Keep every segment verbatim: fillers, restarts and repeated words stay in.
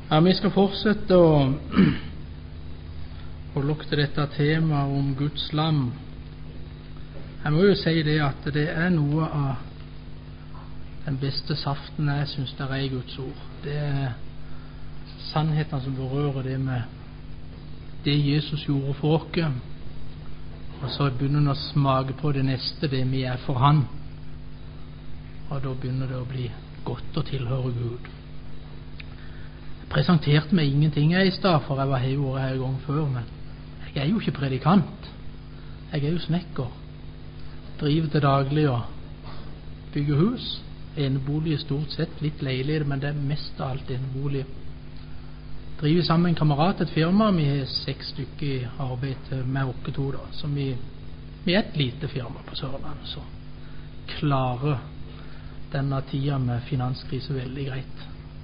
Ja, vi skal fortsette å holde oss til dette temaet om Guds lam. Jeg må jo si det at det er noe av den beste saften jeg synes det er i Guds ord. Det er sannheten som berører det med det Jesus gjorde for oss, og så begynner han å smake på det neste, det vi er for han, og da begynner det å bli godt å tilhøre Gud. Jeg presenterte meg ingenting jeg i stad, for jeg var heivordet her en gang før, men jeg er jo ikke predikant. Jeg er jo snekker. Driver til daglig og bygger hus. Enebolig stort sett, litt leilighet, men det er mest av alt enebolig. Driver sammen med en kamerat et firma. Vi har seks stykker i arbeid med oss to, da. Så vi, vi er et lite firma på Sørlandet, så klarer denne tida med finanskrise veldig greit.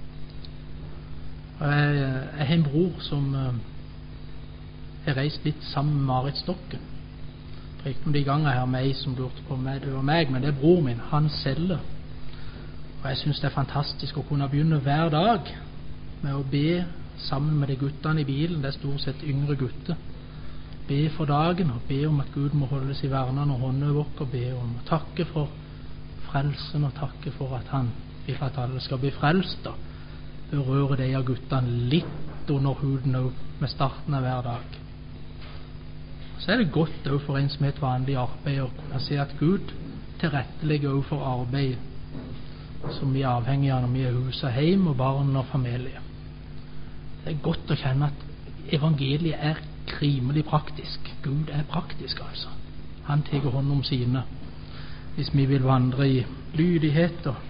Og jeg, jeg har en bror som uh, har reist litt sammen med Marit Stokken. For ikke noen de ganger jeg har meg som lurte på meg, det var meg, men det er bror min, han selger. Og jeg synes det er fantastisk å kunne begynne hver dag med å be sammen med de guttene i bilen. Det er stort sett yngre gutter. Be for dagen og be om at Gud må holdes i vernene og hånden over oss, og be om å takke for frelsen og takke for at han vil at alle skal bli frelst, da berøre de av guttene litt under huden med starten av hver dag. Så er det godt også for en som er et vanlig arbeid å kunne se at Gud tilrettelegger også for arbeid som vi er avhengig av når vi er huset, hjem og barn og familie. Det er godt å kjenne at evangeliet er rimelig praktisk. Gud er praktisk, altså. Han tar hånd om sine hvis vi vil vandre i lydighet og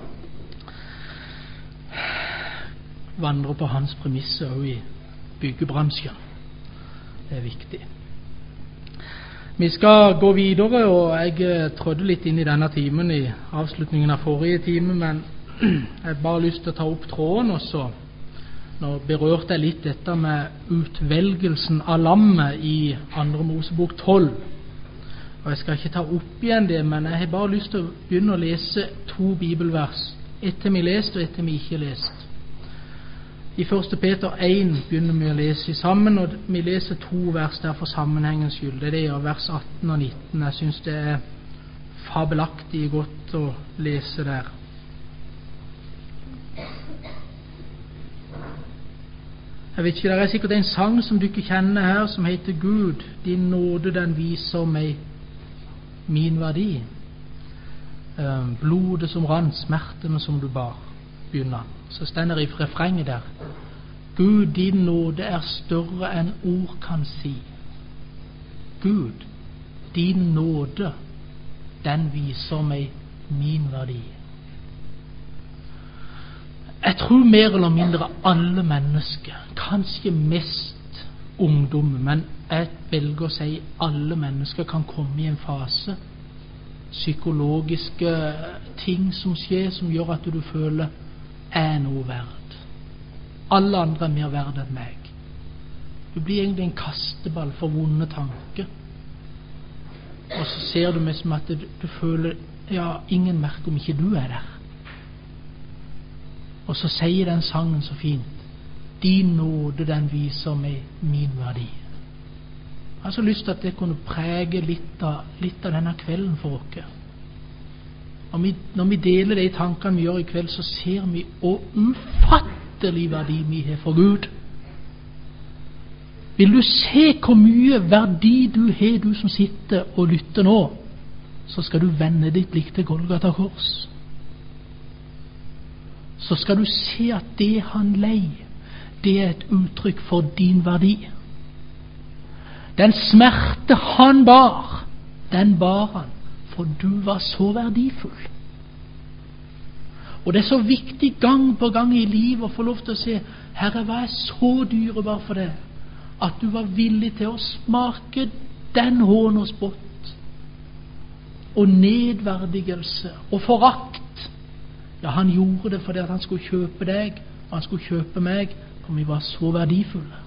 vandre på hans premisser også i byggebransjen. Det er viktig. Vi skal gå videre, og jeg trådde litt inn i denne timen i avslutningen av forrige time, men jeg har bare lyst til å ta opp tråden også. Nå berørte jeg litt dette med utvelgelsen av lammet i andre Mosebok tolv. Og jeg skal ikke ta opp igjen det, men jeg har bare lyst til å begynne å lese to bibelvers. Etter vi lest og etter vi ikke lest. I første Peter én begynner vi å lese sammen, og vi leser to vers der for sammenhengens skyld. Det er det, vers atten og nitten. Jeg synes det er fabelaktig godt å lese der. Jeg vet ikke, det er sikkert en sang som du ikke kjenner her, som heter Gud, din nåde den viser meg min verdi. Blodet som rann, smertene som du bar, begynner. Så stender i refrenget der: Gud, din nåde er større enn ord kan si. Gud, din nåde, den viser meg min verdi. Jeg tror mer eller mindre alle mennesker, kanskje mest ungdom, men jeg velger å si alle mennesker kan komme i en fase, psykologiske ting som skjer, som gjør at du føler er noe verd. Alle andre er mer verd enn meg. Du blir egentlig en kasteball for vonde tanker. Og så ser du meg som at du, du føler ja, ingen merker om ikke du er der. Og så sier den sangen så fint: din nåde den viser meg min verdi. Jeg har så lyst til at det kunne prege litt av, litt av denne kvelden for oss. Når vi, når vi deler de tankene vi gjør i kveld, så ser vi hvor ufattelig verdi vi har for Gud. Vil du se hvor mye verdi du har, du som sitter og lytter nå, så skal du vende ditt blikk til Golgata kors. Så skal du se at det han lei, det er et uttrykk for din verdi. Den smerte han bar, den bar han, for du var så verdifull. Og det er så viktig gang på gang i livet å få lov til å se: Herre, hva er så dyrebar for det, at du var villig til å smake den hån og spott og nedverdigelse og forakt. Ja, han gjorde det fordi han skulle kjøpe deg, og han skulle kjøpe meg, for vi var så verdifulle.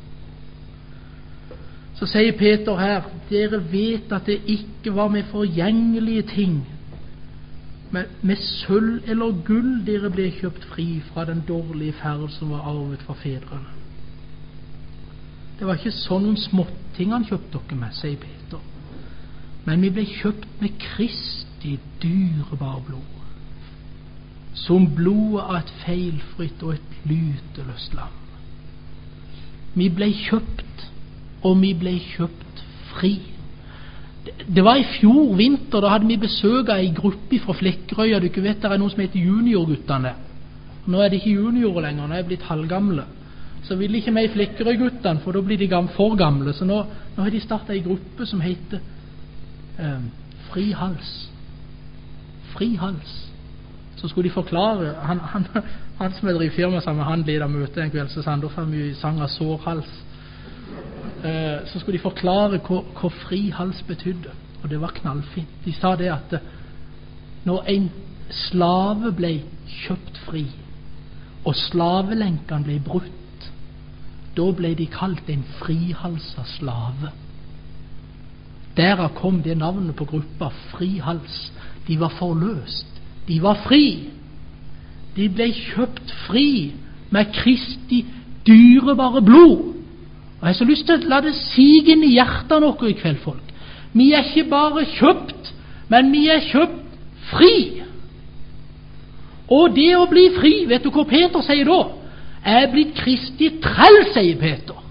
Så sier Peter her: dere vet at det ikke var med forgjengelige ting Men med sølv eller gull dere ble kjøpt fri fra den dårlige ferd som var arvet fra fedrene. Det var ikke sånn noen småting han kjøpte dere med, sier Peter. Men vi ble kjøpt med Kristi dyrebare blod, som blodet av et feilfritt og et lyteløst lam. Vi ble kjøpt, og vi ble kjøpt fri. Det var i fjor vinter, da hadde vi besøk av en gruppe fra Flekkerøya. Du ikke vet, det er noen som heter juniorguttene. Nå er det ikke juniorer lenger, nå er de blitt halvgamle. Så vil ikke vi i Flekkerøy-guttene, for da blir de gamle, for gamle. Så nå, nå har de startet en gruppe som heter eh, Fri Hals. Fri Hals. Så skulle de forklare, han, han, han som er driver firma sammen, han leder møte en kveld, så sa han, da får vi sang av sårhals. Uh, så skulle de forklare hva, hva fri hals betydde, og det var knallfint. De sa det at når en slave ble kjøpt fri og slavelenkene ble brutt, da ble de kalt en frihalsa slave. Derav kom det navnet på gruppa, frihals. De var forløst, de var fri, de ble kjøpt fri med Kristi dyrebare blod. Og jeg har så lyst til å la det sige inn i hjertet noe i kveld, folk. Vi er ikke bare kjøpt, men vi er kjøpt fri. Og det å bli fri, vet du hva Peter sier da? Er blitt Kristi trell, sier Peter.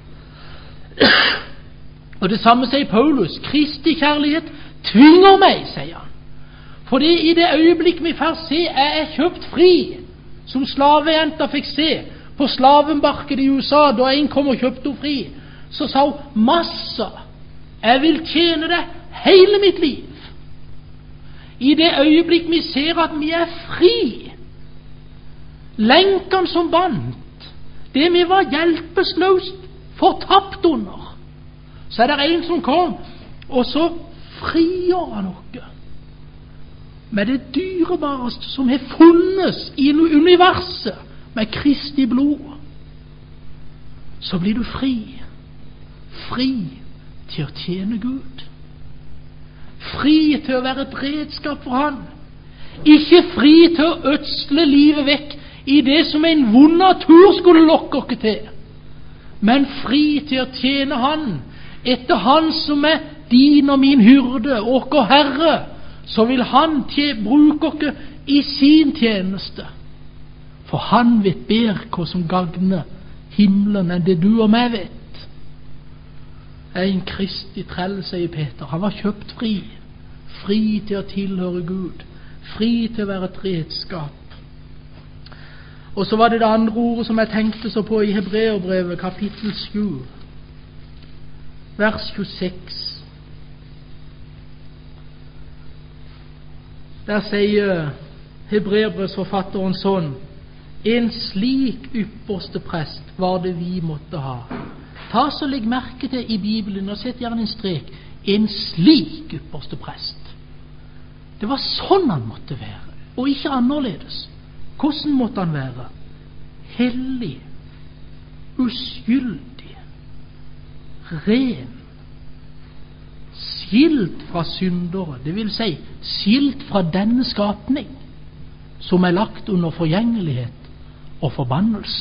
Og det samme sier Paulus. Kristi kjærlighet tvinger meg, sier han. For det i det øyeblikk vi får se, er jeg kjøpt fri, som slavejenta fikk se på slavemarkedet i U S A, da en kom og kjøpte henne fri, så sa hun, Massa, jeg vil tjene deg hele mitt liv. I det øyeblikk vi ser at vi er fri, lenkene som bandt, det vi var hjelpeløst fortapt under, så er det en som kom, og så frigjør han noe med det dyrebareste som har funnes i universet, med Kristi blod. Så blir du fri. Fri til å tjene Gud. Fri til å være et redskap for Han. Ikke fri til å ødsle livet vekk i det som en vond natur skulle lokke oss til, men fri til å tjene Han etter Han som er din og min hyrde, og Herre. Så vil Han bruke oss i sin tjeneste. For Han vet bedre hva som gagner himmelen enn det du og meg vet. En Kristi trell, sier Peter. Han var kjøpt fri. Fri til å tilhøre Gud. Fri til å være et redskap. Og så var det det andre ordet som jeg tenkte så på i Hebreerbrevet, kapittel sju, vers tjueseks. Der sier Hebreerbrevets forfatteren sånn: en slik ypperste prest var det vi måtte ha. Ta så legg merke til i Bibelen, og sett gjerne en strek, en slik ypperste prest. Det var sånn han måtte være, og ikke annerledes. Hvordan måtte han være? Hellig, uskyldig, ren, skilt fra syndere, det vil si skilt fra denne skapning som er lagt under forgjengelighet og forbannelse,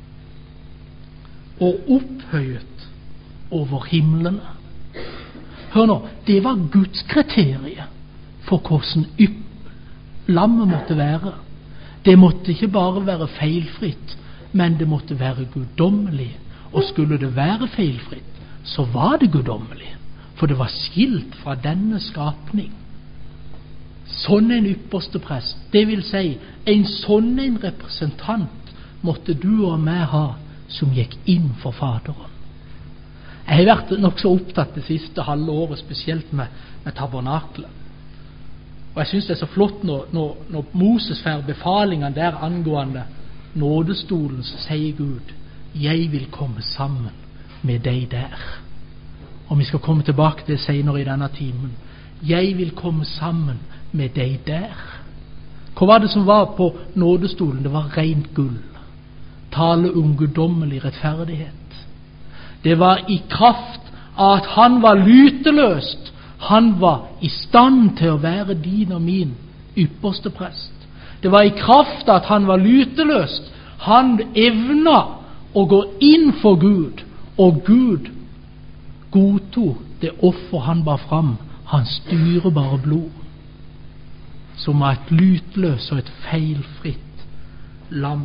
og opphøyet over himlene. Hør nå, det var Guds kriteriet for hvordan lammet måtte være. Det måtte ikke bare være feilfritt, men det måtte være guddommelig. Og skulle det være feilfritt, så var det guddommelig, for det var skilt fra denne skapning. Sånn en ypperste prest, det vil si en sånn en representant måtte du og meg ha, som gikk inn for Faderen. Jeg har vært nok så opptatt det siste halve året, spesielt med, med tabernaklet. Og jeg synes det er så flott når, når, når Moses får befalingen der angående nådestolen, så sier Gud, jeg vil komme sammen med deg der. Og vi skal komme tilbake til det senere i denne timen. Jeg vil komme sammen med deg der. Hva var det som var på nådestolen? Det var rent gull. Tale om guddommelig rettferdighet. Det var i kraft av at han var lyteløst. Han var i stand til å være din og min ypperste prest. Det var i kraft av at han var lyteløst. Han evna å gå inn for Gud, og Gud godtok det offer han bar fram, hans dyrebare blod, som var et lytløst og et feilfritt lam.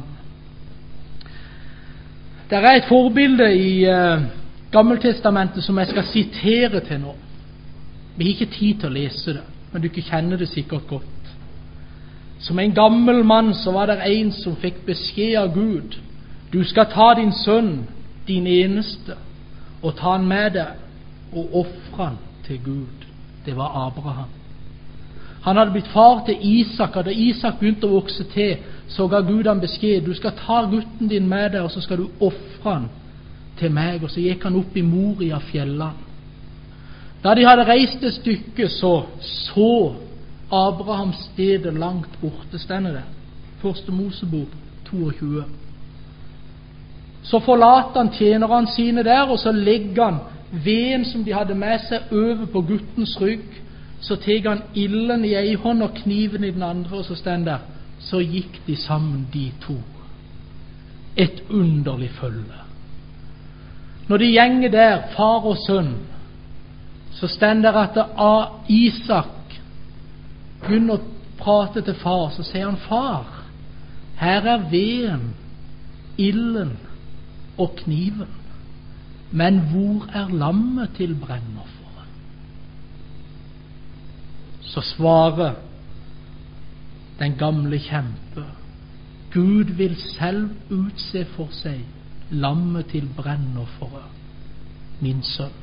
Det er et forbilde i uh, Gammeltestamentet som jeg skal sitere til nå. Vi har ikke tid til å lese det, men du kjenner det sikkert godt. Som en gammel mann så var det en som fikk beskjed av Gud: du skal ta din sønn, din eneste, og ta han med deg og ofre han til Gud. Det var Abraham. Han hadde blitt far til Isak, og da Isak begynte å vokse til, så ga Gud han beskjed: du skal ta gutten din med deg, og så skal du ofre han til meg. Og så gikk han opp i Moria fjellene. Da de hadde reist et stykke, så så Abraham stedet langt borte, stender det. Første Mosebok tjueto. Så forlater han tjenerne sine der, og så legger han veden som de hadde med seg, over på guttens rygg. Så tar han ilden i ei hånd og kniven i den andre, og så stender der: så gikk de sammen, de to. Et underlig følge. Når de gjenger der, far og sønn, så stender det at Isak begynner å prate til far. Så sier han: far, her er veden, ilden og kniven, men hvor er lammet til brennofferet? Så svarer den gamle kjempe: Gud vil selv utse for seg lammet til brennofferet, min sønn.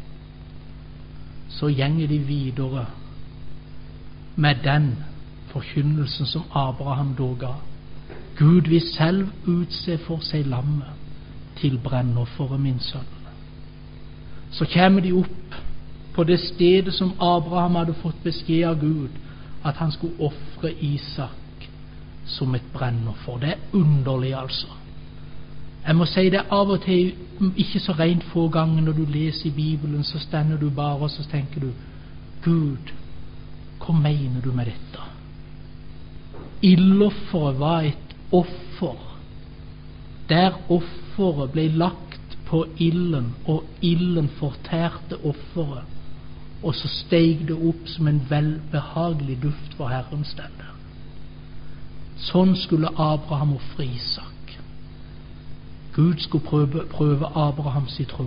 Så gjenger de videre med den forkynnelsen som Abraham da ga. Gud vil selv utse for seg lammet til brennofferet, min sønn. Så kommer de opp på det stedet som Abraham hadde fått beskjed av Gud at han skulle ofre Isak som et brennoffer. Det er underlig, altså. Jeg må si det av og til ikke så rent få ganger når du leser i Bibelen, så stender du bare og så tenker du: Gud, hva mener du med dette? Ildofferet var et offer der offeret ble lagt på ilden, og ilden fortærte offeret, og så steg det opp som en velbehagelig duft for Herren stender. Sånn skulle Abraham ofre Isak. Gud skulle prøve, prøve Abraham sin tro.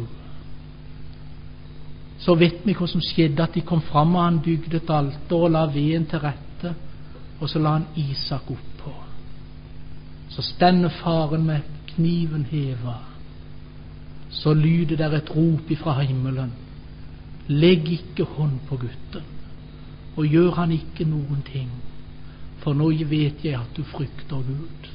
Så vet vi hva som skjedde, at de kom fram, og han bygde et alter og la veden til rette, og så la han Isak oppå. Så stender faren med kniven heva. Så lyder der et rop ifra himmelen: legg ikke hånd på gutten, og gjør han ikke noen ting, for nå vet jeg at du frykter Gud.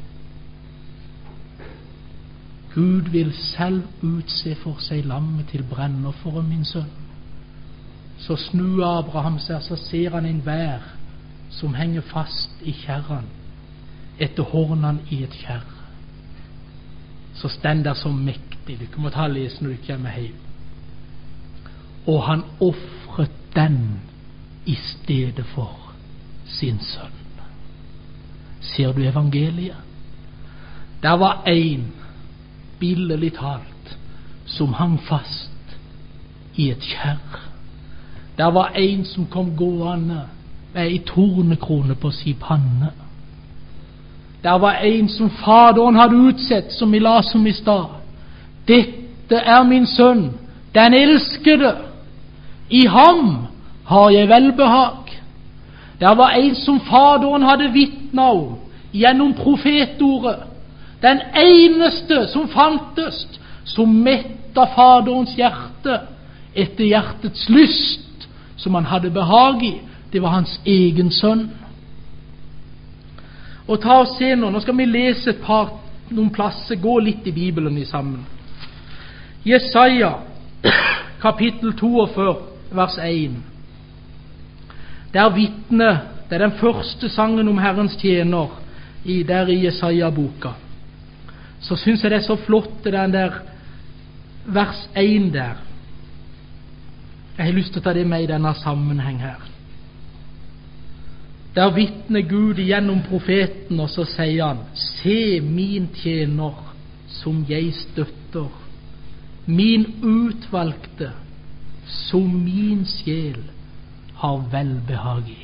Gud vil selv utse for seg lammet til brennofferet, min sønn. Så snur Abraham seg, så ser han en vær som henger fast i kjerren, etter hornene i et kjerr. Så stend der så mektig, du kan må ta og lese når du kommer hjem. Og han offret den i stedet for sin sønn. Ser du evangeliet? Der var en, billedlig talt, som hang fast i et kjerr. Der var en som kom gående med ei tornekrone på si panne. Der var en som Faderen hadde utsett, som vi la som i stad. Dette er min sønn, den elskede. I ham har jeg velbehag. Der var en som Faderen hadde vitnet om gjennom profetordet. Den eneste som fantes, som metta Faderens hjerte etter hjertets lyst, som han hadde behag i. Det var hans egen sønn. Og ta og se nå, nå skal vi lese et par, noen plasser, gå litt i Bibelen i sammen. Jesaja, kapittel førti, vers én. Der vitner, det er den første sangen om Herrens tjener, i, der i Jesaja-boka. Så synes jeg det er så flott, det der vers én der. Jeg har lyst til å ta det med i denne sammenheng her. Der vitner Gud gjennom profeten, og så sier han: se min tjener som jeg støtter, min utvalgte som min sjel har velbehag i.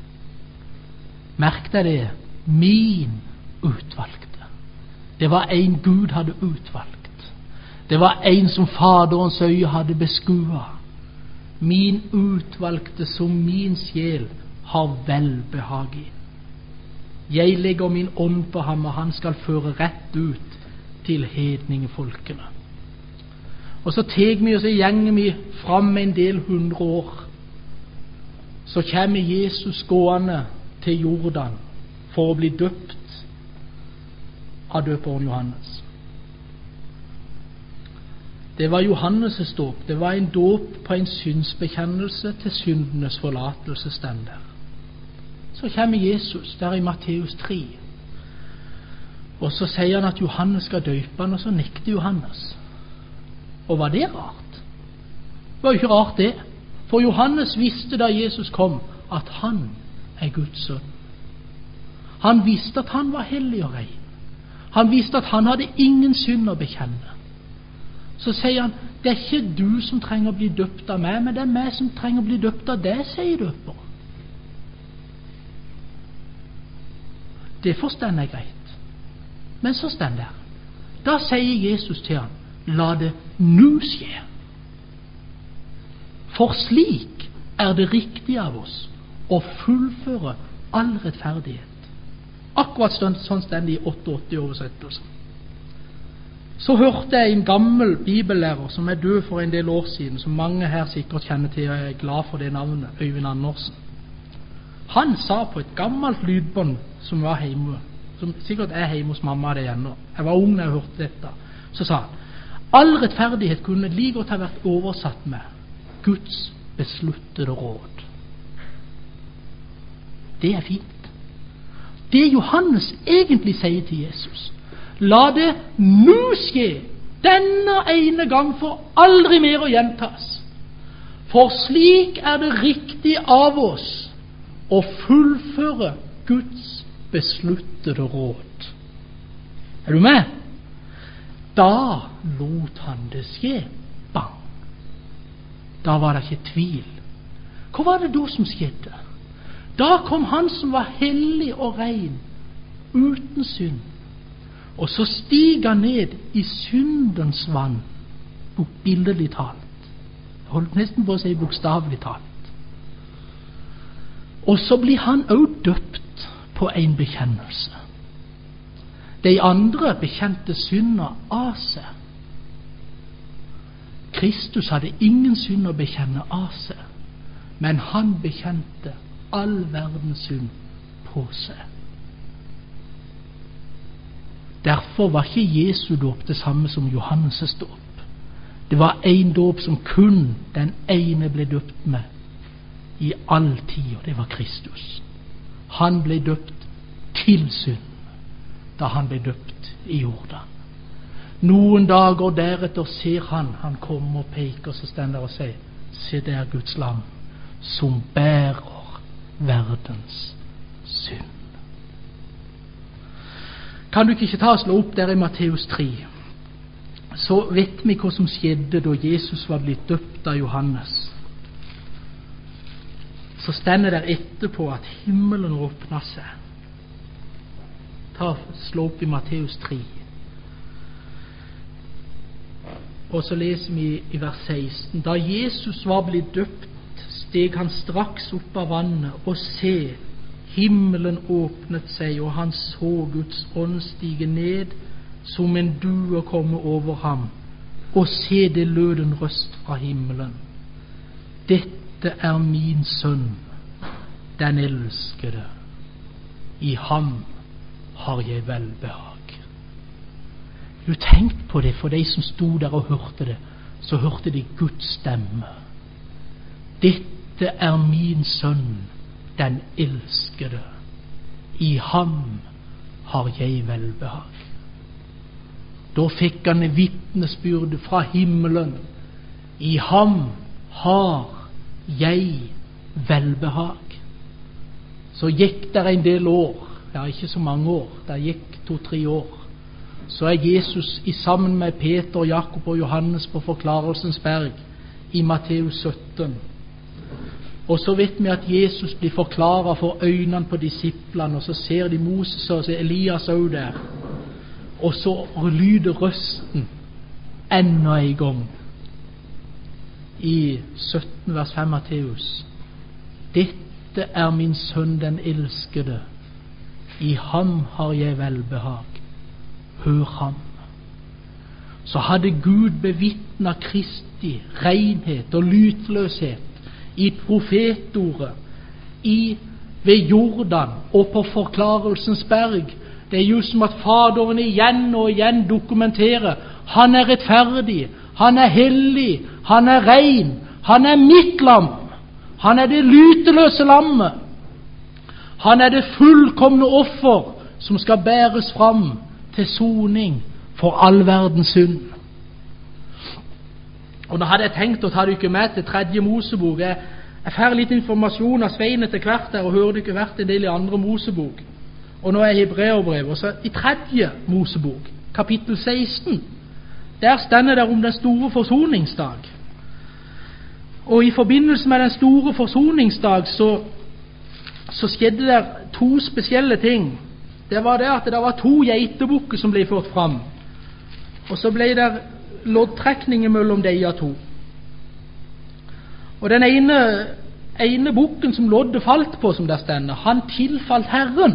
Merk deg det, min utvalgte. Det var en Gud hadde utvalgt. Det var en som Faderens øye hadde beskuet. Min utvalgte som min sjel har velbehag i. Jeg legger min ånd på ham, og han skal føre rett ut til hedningefolkene. Og så teg vi, og så gjenger vi fram en del hundre år. Så kommer Jesus gående til Jordan for å bli døpt av døperen Johannes. Det var Johannes' dåp. Det var en dåp på en syndsbekjennelse til syndenes forlatelse, stand der. Så kommer Jesus der i Matteus tre, og så sier han at Johannes skal døpe han, og så nekter Johannes. Og var det rart? Det var jo ikke rart det, for Johannes visste da Jesus kom at han er Guds sønn. Han visste at han var hellig og ren. Han visste at han hadde ingen synd å bekjenne. Så sier han: det er ikke du som trenger å bli døpt av meg, men det er meg som trenger å bli døpt av deg, sier døperen. Det forstår jeg greit. Men så står det, da sier Jesus til ham: la det nu skje. For slik er det riktig av oss å fullføre all rettferdighet. Akkurat sånn, sånn står det i åttiåtte oversettelser. Så hørte jeg en gammel bibellærer som er død for en del år siden, som mange her sikkert kjenner til, og jeg er glad for det navnet, Øyvind Andersen. Han sa på et gammelt lydbånd som var hjemme, som sikkert er hjemme hos mamma det ennå, jeg var ung da jeg hørte dette, så sa han: all rettferdighet kunne like godt ha vært oversatt med Guds besluttede råd. Det er fint. Det Johannes egentlig sier til Jesus: la det nu skje, denne ene gang, for aldri mer å gjentas. For slik er det riktig av oss å fullføre Guds besluttede råd. Er du med? Da lot han det skje. Bang! Da var det ikke tvil. Hva var det da som skjedde? Da kom han som var hellig og ren, uten synd. Og så stiger han ned i syndens vann, bildelig talt. Jeg holdt nesten på å si bokstavelig talt. Og så blir han også døpt på en bekjennelse. De andre bekjente synder av seg. Kristus hadde ingen synd å bekjenne av seg, men han bekjente all verdens synd på seg. Derfor var ikke Jesu dåp det samme som Johannes' dåp. Det var en dåp som kun den ene ble døpt med i all tid, og det var Kristus. Han ble døpt til synd da han ble døpt i Jordan. Noen dager deretter ser han, han kommer og peker, så stender der og sier: se der Guds lam som bærer verdens synd. Kan du ikke ta og slå opp der i Matteus tre, så vet vi hva som skjedde da Jesus var blitt døpt av Johannes. Så stender der etterpå at himmelen åpnet seg. Ta slå opp i Matteus tre, og så leser vi i vers seksten: da Jesus var blitt døpt, steg han straks opp av vannet, og se, himmelen åpnet seg, og han så Guds ånd stige ned som en due komme over ham, og se, det lød en røst fra himmelen: dette er min sønn, den elskede, i ham har jeg velbehag. Du tenk på det, for de som sto der og hørte det, så hørte de Guds stemme: dette er min sønn, den elskede, i ham har jeg velbehag. Da fikk han vitnesbyrd fra himmelen: i ham har jeg velbehag. så gikk der en del år, ja ikke så mange år, det gikk to-tre år, så er Jesus i sammen med Peter, Jakob og Johannes på Forklarelsens berg i Matteus sytten. Og så vet vi at Jesus blir forklaret for øynene på disiplene, og så ser de Moses og Elias også der. Og så lyder røsten enda en gang i sytten vers fem Matteus. Dette er min sønn den elskede, i ham har jeg velbehag. Hør ham. Så hadde Gud bevitnet Kristi renhet og lytløshet i profetordet, i, ved Jordan og på Forklarelsens berg. Det er jo som at Faderen igjen og igjen dokumenterer: han er rettferdig, han er hellig, han er ren, han er mitt lam, han er det lyteløse lammet, han er det fullkomne offer som skal bæres fram til soning for all verdens synd. Og nå hadde jeg tenkt å ta dere med til tredje Mosebok. Jeg, jeg får litt informasjon av Svein etter hvert der, og hører dere hvert en del i andre Mosebok. Og nå er jeg Hebreerbrev. Og så i tredje Mosebok, kapittel seksten, der stender det om den store forsoningsdag. Og i forbindelse med den store forsoningsdag så, så skjedde det to spesielle ting. Det var det at det var to geitebukker som ble ført fram, og så ble det loddtrekninger mellom de to. Og den ene, ene bukken som loddet falt på, som der stender, han tilfalt Herren.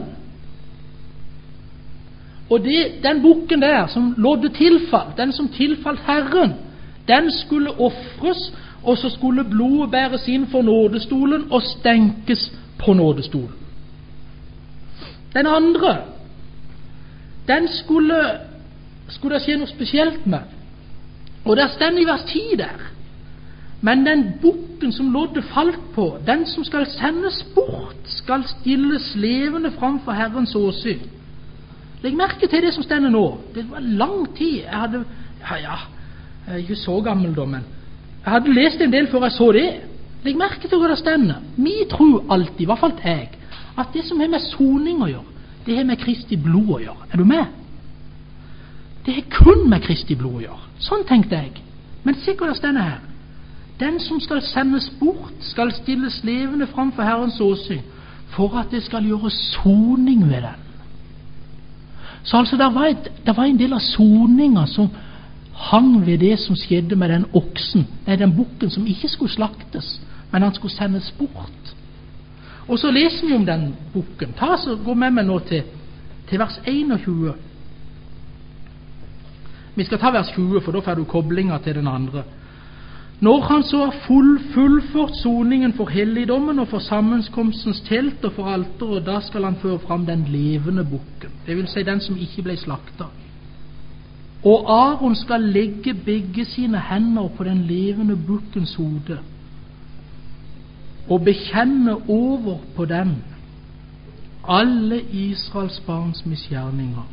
Og det, den bukken der som loddet tilfalt, den som tilfalt Herren, den skulle offres, og så skulle blodet bæres inn for nådestolen og stenkes på nådestolen. Den andre, den skulle, skulle det skje noe spesielt med. Og der stender i vers ti der: men den bukken som loddet falt på, den som skal sendes bort, skal stilles levende framfor Herrens åsyn. Legg merke til det som stender nå. Det var lang tid jeg hadde, ja ja, jeg er ikke så gammel da, men jeg hadde lest en del før jeg så det. Legg merke til hva det stender. Vi tror alltid, i hvert fall jeg, at det som har med soning å gjøre, det har med Kristi blod å gjøre. Er du med? Det har kun med Kristi blod å gjøre. Sånn tenkte jeg. Men sikkert det stender her: den som skal sendes bort, skal stilles levende framfor Herrens åsyn, for at det skal gjøre soning ved den. Så altså, det var, et, det var en del av soninga som hang ved det som skjedde med den oksen, nei, den bukken som ikke skulle slaktes, men han skulle sendes bort. Og så leser vi om den bukken. Ta så Gå med meg nå til, til vers enogtjue. Vi skal ta vers tjue, for da får du koblinga til den andre. Når han så har full, fullført soningen for helligdommen og for sammenkomstens telt og for alteret, da skal han føre fram den levende bukken, det vil si den som ikke ble slakta. Og Aaron skal legge begge sine hender på den levende bukkens hode og bekjenne over på den alle Israels barns misgjerninger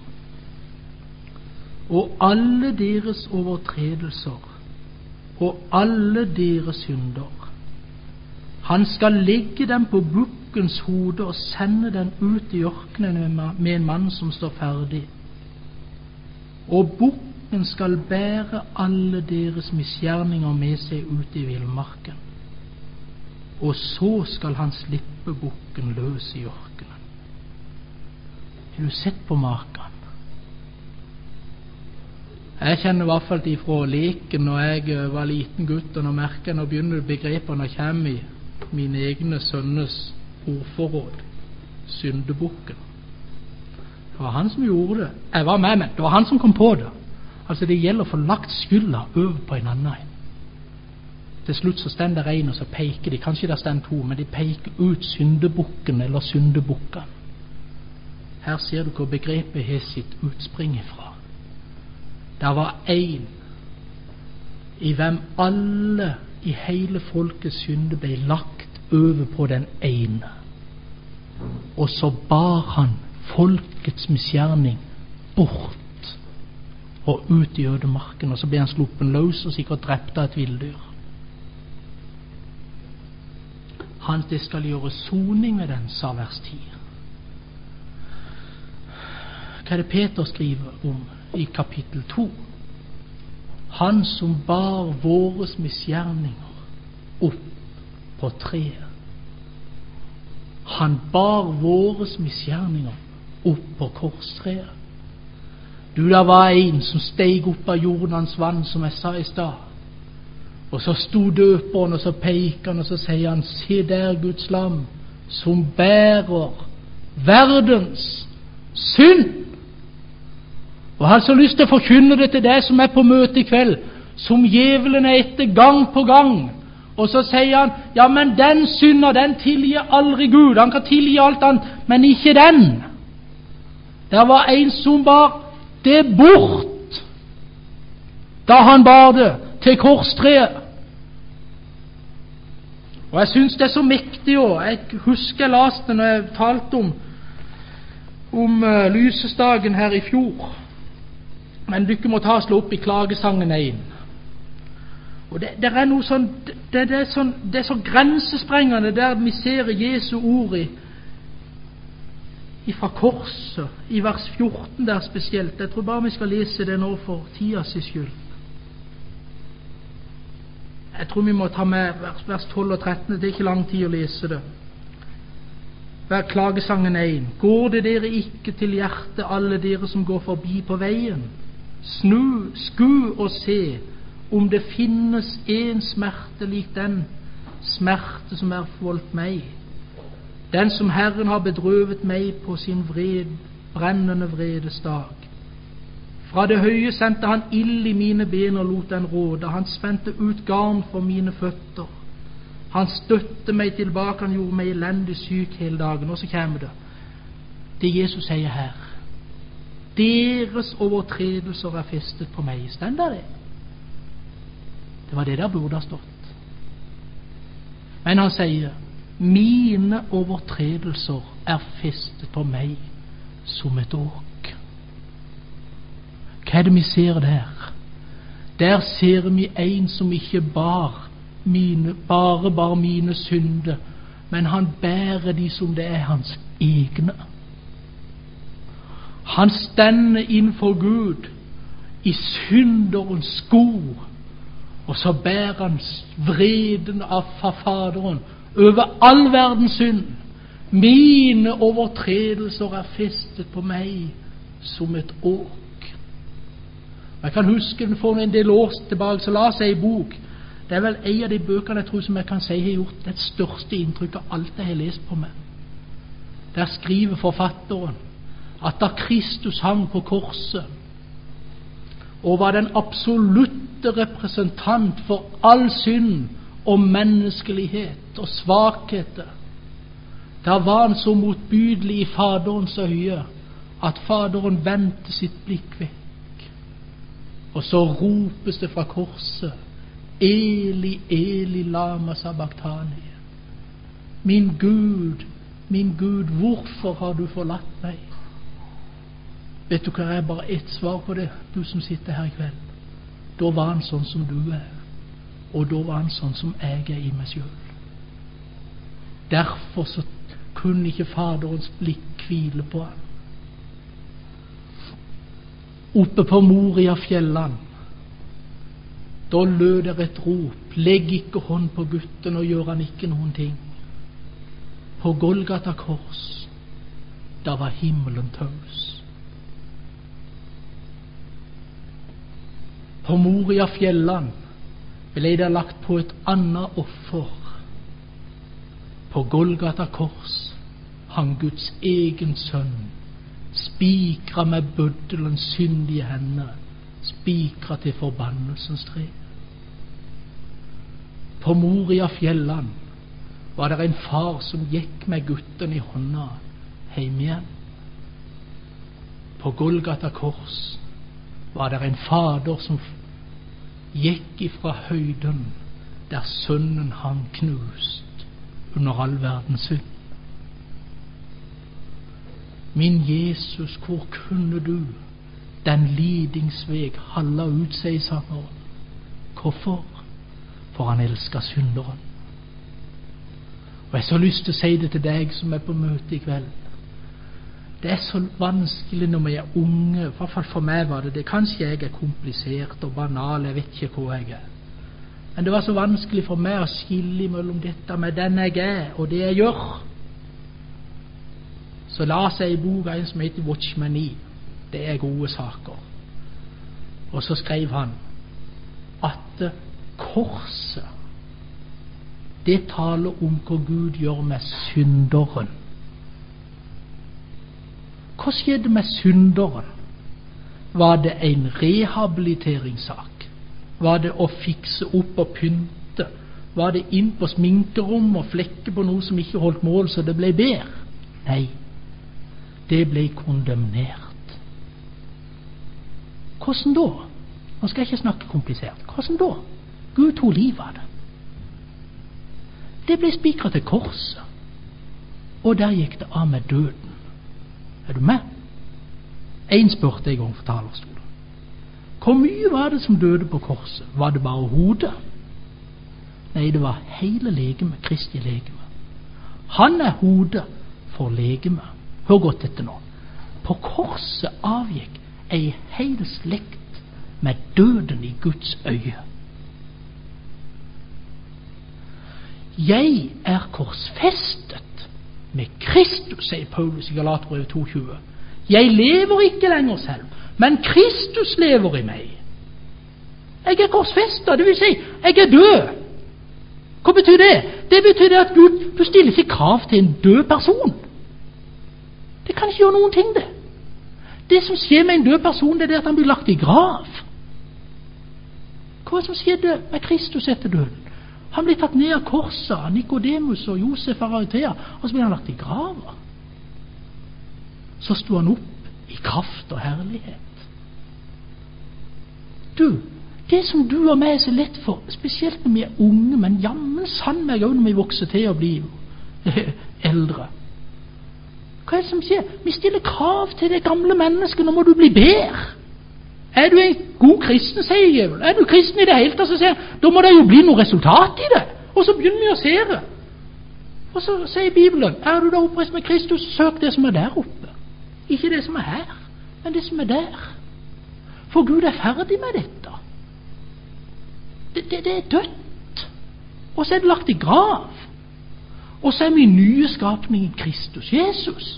og alle deres overtredelser og alle deres synder. Han skal legge dem på bukkens hode og sende den ut i ørkenen med en mann som står ferdig. Og bukken skal bære alle deres misgjerninger med seg ut i villmarken. Og så skal han slippe bukken løs i ørkenen. Har du sett på maken? Jeg kjenner i hvert fall ifra leken når jeg var liten gutt, og nå merker jeg, nå begynner begrepene å komme i mine egne sønnes ordforråd. Syndebukken. Det var han som gjorde det. Jeg var med, men det var han som kom på det. Altså, det gjelder å få lagt skylda over på en annen. Til slutt så stender en, og så peker de, kanskje det stender to, men de peker ut syndebukken eller syndebukken. Her ser du hvor begrepet har sitt utspring ifra. Det var en i hvem alle i hele folkets synde ble lagt over på den ene, og så bar han folkets misgjerning bort og ut i ødemarken, og så ble han sluppen løs og sikkert drept av et villdyr. Han, det skal gjøre soning med den, sa vers ti. Hva er det Peter skriver om i kapittel to? Han som bar våres misgjerninger opp på treet. Han bar våres misgjerninger opp på korstreet. Du, der var en som steg opp av Jordans vann, som jeg sa i stad. Og så sto døperen, og så peker han, og så sier han, se der Guds lam, som bærer verdens synd. Og jeg har så lyst til å forkynne det til deg som er på møte i kveld, som djevelen er etter gang på gang. Og så sier han, ja, men den synder, den tilgir aldri Gud. Han kan tilgi alt annet, men ikke den. Der var en som bar det bort da han bar det til korstreet. Og jeg synes det er så mektig også. Jeg husker jeg leste det når jeg talte om om uh, lysestagen her i fjor. Men dere må ta og slå opp i Klagesangen én. Og det, det er noe sånn det, det, er sånn det er så grensesprengende der vi ser Jesu ord i ifra korset, i vers fjorten der spesielt. Jeg tror bare vi skal lese det nå for tida sin skyld. Jeg tror vi må ta med vers, vers tolv og tretten. Det er ikke lang tid å lese det. Vær Klagesangen én. Går det dere ikke til hjertet, alle dere som går forbi på veien? Snu, sku og se om det finnes en smerte lik den smerte som er forvoldt meg. Den som Herren har bedrøvet meg på sin vred, brennende vredesdag. Fra det høye sendte han ild i mine ben og lot den råde. Han spente ut garn for mine føtter. Han støtte meg tilbake, han gjorde meg elendig syk hele dagen. Og så kommer det, det Jesus sier her. Deres overtredelser er festet på meg. Stender det? Det var det der burde ha stått. Men han sier, mine overtredelser er festet på meg som et åk. Hva er det vi ser der? Der ser vi en som ikke bar mine, bare bar mine synder, men han bærer de som det er hans egne. Han stender innenfor Gud i synderens sko, og så bærer han vreden av Faderen over all verdens synd. Mine overtredelser er festet på meg som et åk. Jeg kan huske for en del år tilbake, så la seg i bok. Det er vel en av de bøkene jeg tror som jeg kan si har gjort det største inntrykk av alt jeg har lest på meg. Der skriver forfatteren at da Kristus hang på korset og var den absolutte representant for all synd og menneskelighet og svakheter, da var han så motbydelig i Faderens øye at Faderen vendte sitt blikk vekk. Og så ropes det fra korset, Eli, Eli, lama sabachthani. Min Gud, min Gud, hvorfor har du forlatt meg? Vet du hva, er bare ett svar på det, du som sitter her i kveld. Da var han sånn som du er, og da var han sånn som jeg er i meg selv. Derfor så kunne ikke Faderens blikk hvile på han. Oppe på Moria fjellene, da lød det et rop, legg ikke hånd på gutten og gjør han ikke noen ting. På Golgata kors, da var himmelen taus. På Moria fjellene ble det lagt på et annet offer. På Golgata kors hang Guds egen sønn, spikra med bøddelens syndige hender, spikra til forbannelsens tre. På Moria fjellene var det en far som gikk med gutten i hånda hjem igjen. På Golgata kors var det en fader som gikk ifra høyden der sønnen hang knust under all verdens synd. Min Jesus, hvor kunne du den lidingsveg halla ut seg i sangeren? Hvorfor? For han elsker synderen. Og jeg har så lyst til å si det til deg som er på møte i kveld. Det er så vanskelig når vi er unge, i hvert fall for meg var det det. Kanskje jeg er komplisert og banal, jeg vet ikke hva jeg er. Men det var så vanskelig for meg å skille mellom dette med den jeg er og det jeg gjør. Så la seg i boka en som heter Watchman Nee. Det er gode saker. Og så skrev han at korset, det taler om hva Gud gjør med synderen. Hva skjedde med synderen? Var det en rehabiliteringssak? Var det å fikse opp og pynte? Var det inn på sminkerom og flekke på noe som ikke holdt mål så det ble bedre? Nei, det ble kondemnert. Hvordan da? Nå skal jeg ikke snakke komplisert. Hvordan da? Gud tog livet av det. Det ble spikret til korset, og der gikk det av med døden. Er du med? En spurte en gang for talerstolen. Hvor mye var det som døde på korset? Var det bare hodet? Nei, det var hele legeme, Kristi legeme. Han er hodet for legeme. Hør godt etter nå. På korset avgikk ei hel slekt med døden i Guds øye. Jeg er korsfestet med Kristus, sier Paulus i Galaterbrevet to tjue. Jeg lever ikke lenger selv, men Kristus lever i meg. Jeg er korsfestet, det vil si, jeg er død. Hva betyr det? Det betyr det at Gud, du stiller ikke krav til en død person. Det kan ikke gjøre noen ting, det. Det som skjer med en død person, det er det at han blir lagt i grav. Hva er det som skjedde med Kristus etter døden? Han ble tatt ned av korset av Nikodemus og Josef av Arimatea, og så ble han lagt i grava. Så sto han opp i kraft og herlighet. Du, det som du og meg er så lett for, spesielt når vi er unge, men jammen sann meg også når vi vokser til å bli eldre. Hva er det som skjer? Vi stiller krav til det gamle mennesket. Nå må du bli bedre. Er du en god kristen, sier djevelen. Er du kristen i det hele tatt, så sier han, da må det jo bli noe resultat i det. Og så begynner vi å se det. Og så sier Bibelen, er du da oppreist med Kristus, søk det som er der oppe. Ikke det som er her, men det som er der. For Gud er ferdig med dette. Det, det, det er dødt. Og så er det lagt i grav. Og så er vi nye skapning i Kristus Jesus.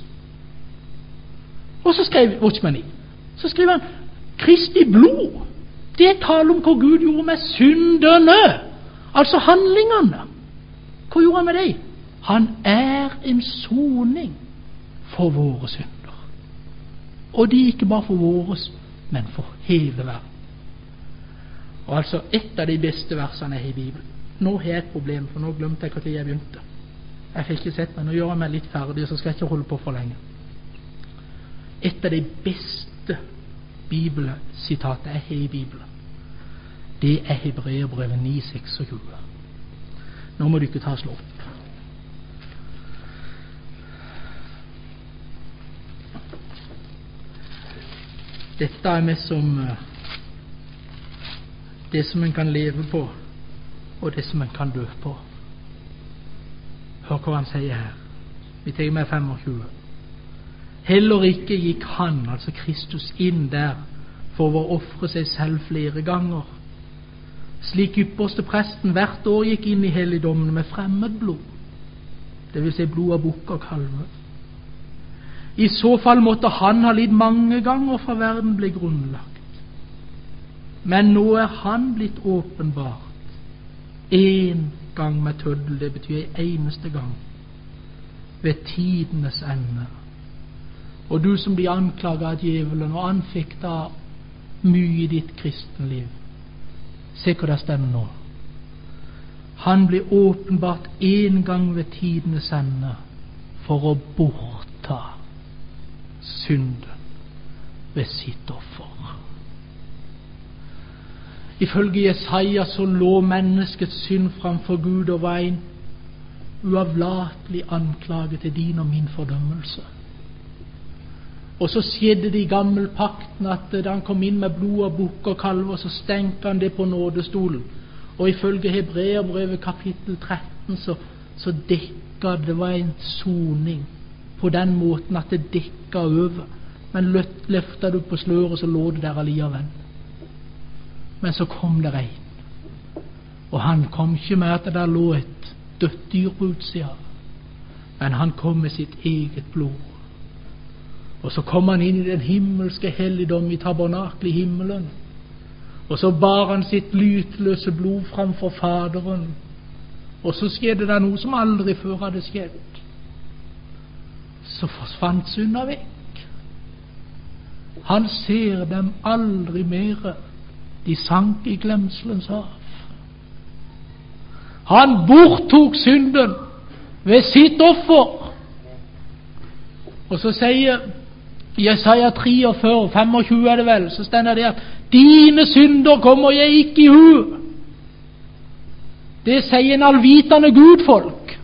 Og så skrev Watchman Nee, så skriver han, Kristi blod, det taler om hva Gud gjorde med synderne, altså handlingene. Hva gjorde han med det? Han er en soning for våre synder. Og de ikke bare for våres, men for hele verden. Og altså et av de beste versene er i Bibelen. Nå har jeg et problem, for nå glemte jeg hva tid jeg begynte. Jeg fikk ikke sett meg, nå gjør jeg meg litt ferdig, så skal jeg ikke holde på for lenge. Et av de beste bibelsitatet jeg har i Bibelen, det er Hebreerbrevet ni seksogtjue. Nå må du ikke ta slå opp. Dette er mest som det som en kan leve på, og det som en kan dø på. Hør hva han sier her. Vi tenker med tjuefem. Heller ikke gikk han, altså Kristus, inn der for å ofre seg selv flere ganger, slik ypperste presten hvert år gikk inn i helligdommen med fremmed blod, det vil si blod av bukk og kalve. I så fall måtte han ha lidd mange ganger fra verden ble grunnlagt. Men nå er han blitt åpenbart en gang med tøddel, det betyr en eneste gang, ved tidenes ende. Og du som blir anklaget av djevelen og anfektet av mye i ditt kristenliv, se hva det stemmer nå. Han blir åpenbart en gang ved tidenes ende for å bortta synden ved sitt offer. Ifølge Jesaja så lå menneskets synd framfor Gud og var en uavlatelig anklage til din og min fordømmelse. Og så skjedde det i gammelpakten at da han kom inn med blod av bukk og kalver, så stengte han det på nådestolen. Og ifølge Hebreerbrevet kapittel tretten så så dekka det var en soning på den måten at det dekka over. Men løft, løfta du på sløret, så lå det der alligevel. Men så kom det en, og han kom ikke med at det der lå et dødt dyr på utsida, men han kom med sitt eget blod. Og så kom han inn i den himmelske helligdom, i tabernakel i himmelen, og så bar han sitt lytløse blod framfor Faderen. Og så skjedde det noe som aldri før hadde skjedd. Så forsvant synda vekk. Han ser dem aldri mere. De sank i glemselens hav. Han borttok synden ved sitt offer. Og så sier Jesaja treogfyrre, femogtjue er det vel, så stender det at dine synder kommer jeg ikke i hu. Det sier en allvitende Gudfolk.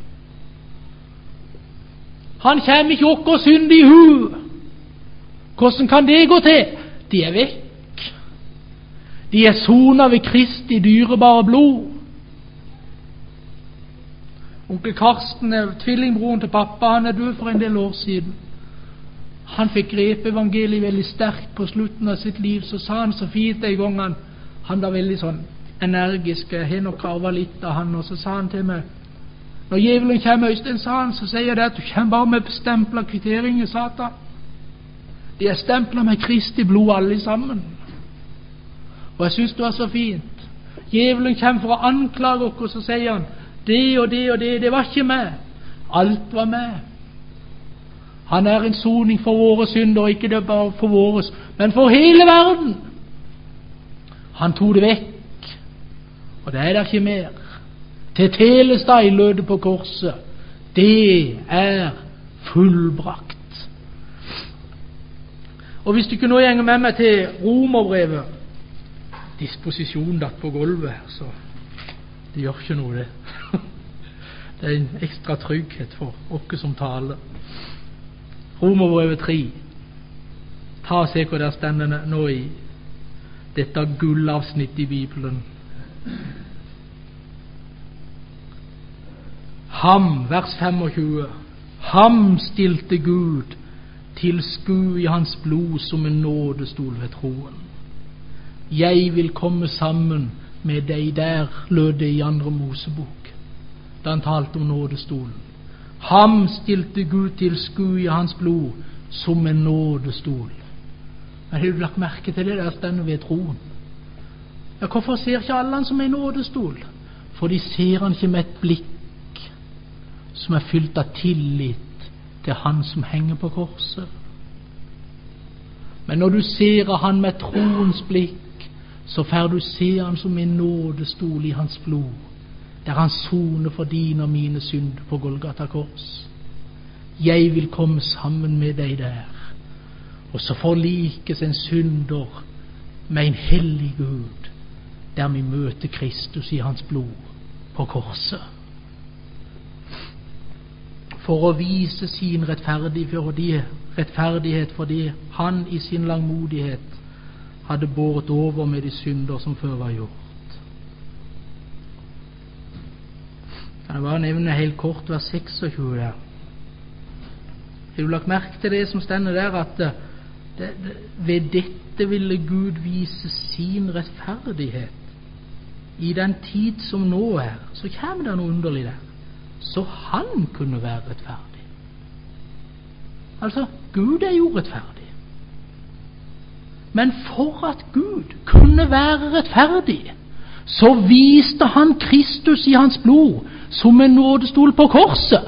Han kommer ikke okker synd i hu. Hvordan kan det gå til? De er vekk. De er sonet ved Kristi dyrebare blod. Onkel Karsten, tvillingbroren til pappa, han er død for en del år siden. Han fikk grep evangeliet veldig sterkt på slutten av sitt liv. Så sa han så fint en gang, han, han var veldig sånn energisk, jeg har nok arvet litt av han, og så sa han til meg, når djevelen kommer, Øystein, sa han, så sier det at du kommer bare med stemplet kvitteringer, Satan. De er stemplet med Kristi blod alle sammen. Og jeg synes det var så fint. Djevelen kommer for å anklage oss, og så sier han, det og det og det, det var ikke meg. Alt var meg. Han er en soning for våre synder, ikke det bare for våres, men for hele verden. Han tog det vekk, og det er der ikke mer. Til telesteg lød det på korset. Det er fullbrakt. Og hvis du ikke nå gjenger med meg til Romerbrevet, disposisjon datt på gulvet her, så det gjør ikke noe det. Det er en ekstra trygghet for oss som taler. Romerbrevet tre. Ta og se hva der stender nå i dette gullavsnitt i Bibelen. Ham, vers femogtjue, ham stilte Gud til skue i hans blod som en nådestol ved troen. Jeg vil komme sammen med deg, der lød det i andre Mosebok, da han talte om nådestolen. Ham stilte Gud til skue i hans blod som en nådestol. Men har du lagt merke til det der stender ved troen? Ja, hvorfor ser ikke alle han som en nådestol? For de ser han ikke med et blikk som er fylt av tillit til han som henger på korset. Men når du ser han med troens blikk, så får du se han som en nådestol i hans blod, der han soner for dine og mine synder på Golgata kors. Jeg vil komme sammen med deg der, og så forlikes en synder med en hellig Gud, der vi møter Kristus i hans blod på korset. For å vise sin rettferdighet, rettferdighet fordi han i sin langmodighet hadde båret over med de synder som før var gjort. Kan jeg bare nevne helt kort vers seksogtjue der. Har du lagt merke til det som stender der, at det, det, ved dette ville Gud vise sin rettferdighet i den tid som nå er? Så kommer det noe underlig der. Så han kunne være rettferdig. Altså, Gud er jo rettferdig. Men for at Gud kunne være rettferdig, så viste han Kristus i hans blod som en nådestol på korset.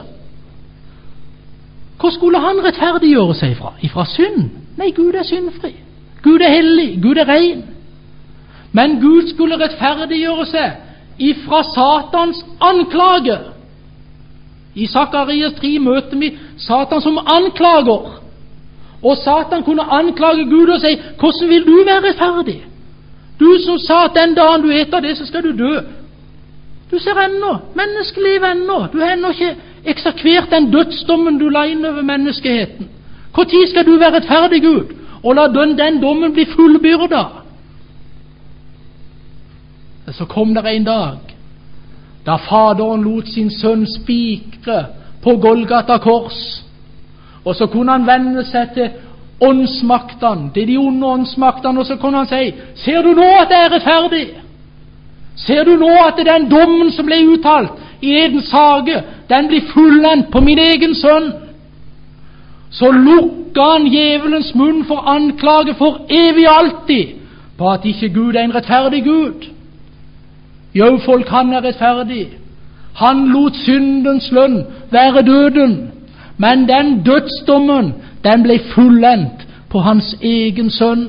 Hvor skulle han rettferdiggjøre seg fra? Ifra synd? Nei, Gud er syndfri. Gud er hellig. Gud er ren. Men Gud skulle rettferdiggjøre seg ifra Satans anklage. I Sakarias tre møter vi Satan som anklager. Og Satan kunne anklage Gud og si, hvordan vil du være rettferdig? Du som sa at den dagen du eter det, så skal du dø. Du ser ennå, menneskeliv ennå. Du har ennå ikke eksekvert den dødsdommen du la inn over menneskeheten. Hvor tid skal du være rettferdig, Gud? Og la den, den dommen bli fullbyrda. Så kom det en dag, da Faderen lot sin sønn spikre på Golgata kors, og så kunne han vende seg til åndsmaktene, til de onde åndsmaktene, og så kunne han si: ser du nå at det er rettferdig? Ser du nå at den dommen som ble uttalt i Edens hage, den blir fullendt på min egen sønn? Så lukka han djevelens munn for anklage for evig og alltid på at ikke Gud er en rettferdig Gud. Jo, folk, han er rettferdig. Han lot syndens lønn være døden, men den dødsdommen, den ble fullendt på hans egen sønn.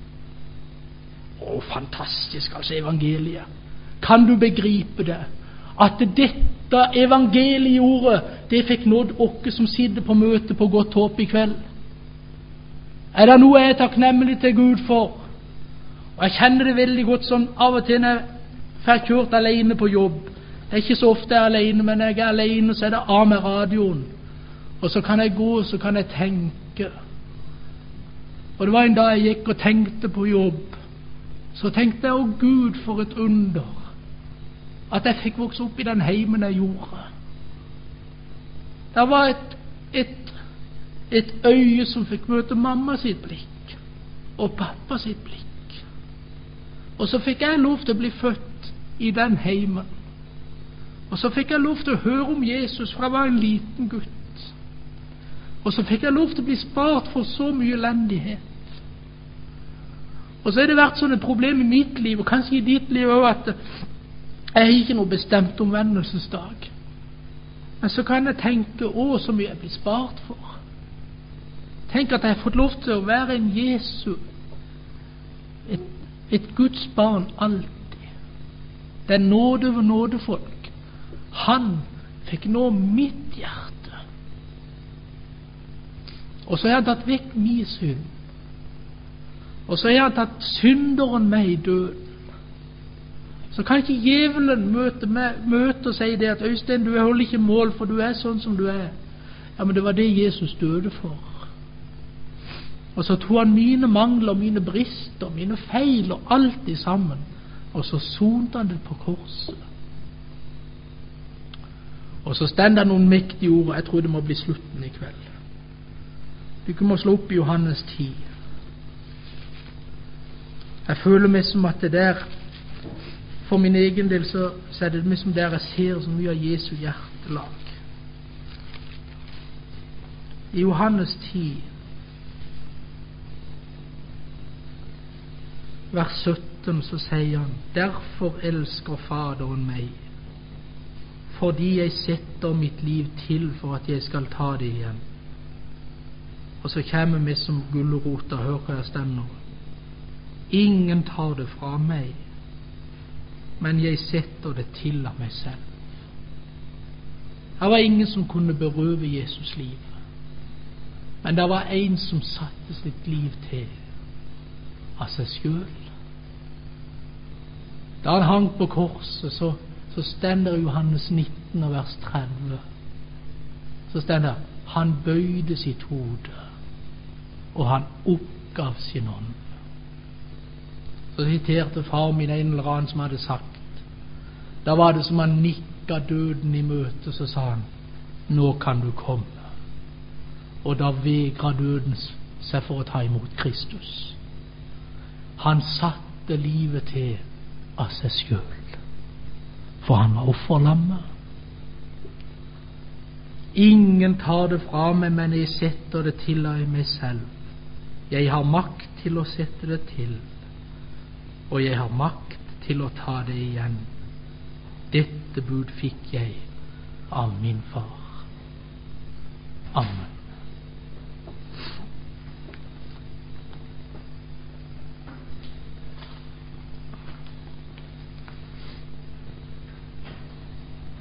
Å, fantastisk, altså, evangeliet. Kan du begripe det? At dette evangeliordet, det fikk nådd oss som sitter på møte på Godt Håp i kveld. Er det noe jeg er takknemlig til Gud for? Og jeg kjenner det veldig godt sånn av og til når jeg får kjørt alene på jobb. Det er ikke så ofte jeg er alene, men når jeg er alene, så er det av med radioen. Og så kan jeg gå, og så kan jeg tenke. Og det var en dag jeg gikk og tenkte på jobb. Så tenkte jeg: å Gud, for et under at jeg fikk vokse opp i den heimen jeg gjorde. Det var et, et, et øye som fikk møte mamma sitt blikk og pappa sitt blikk. Og så fikk jeg lov til å bli født i den heimen. Og så fikk jeg lov til å høre om Jesus fra jeg var en liten gutt. Og så fikk jeg lov til å bli spart for så mye elendighet. Og så har det vært sånn et problem i mitt liv, og kanskje i ditt liv også, at jeg har ikke noe bestemt omvendelsesdag. Men så kan jeg tenke: å, så mye jeg blir spart for. Tenk at jeg har fått lov til å være en Jesu, et, et Guds barn alltid. Det er nåde over nådefolk. Han fikk nå mitt hjerte. Og så har han tatt vekk min synd. Og så har han tatt synderen meg i døden. Så kan ikke djevelen møte, med, møte og si det at: Øystein, du holder ikke mål, for du er sånn som du er. Ja, men det var det Jesus døde for. Og så tog han mine mangler, mine brister, mine feil og alt i sammen, og så sonte han det på korset. Og så stender noen mektige ord. Jeg tror det må bli slutten i kveld. Du må slå opp i Johannes ti. Jeg føler meg som at det der, for min egen del, så, så er det meg som der jeg ser så mye av Jesu hjertelag. I Johannes ti, vers sytten, så sier han: derfor elsker Faderen meg, fordi jeg setter mitt liv til for at jeg skal ta det igjen. Og så kommer vi som gulrot, og hør hva jeg stender. Ingen tar det fra meg, men jeg setter det til av meg selv. Det var ingen som kunne berøve Jesus livet, men det var en som satte sitt liv til av seg selv. Da han hang på korset, så, så stender Johannes nitten og vers tretti. Så stender: han bøyde sitt hode, og han oppgav sin ånd. Så siterte far min en eller annen som hadde sagt, da var det som han nikka døden i møte, så sa han: nå kan du komme. Og da vegra døden seg for å ta imot Kristus. Han satte livet til av seg selv, for han var offerlammet. Ingen tar det fra meg, men jeg setter det til av meg selv. Jeg har makt til å sette det til, og jeg har makt til å ta det igjen. Dette bud fikk jeg av min far. Amen.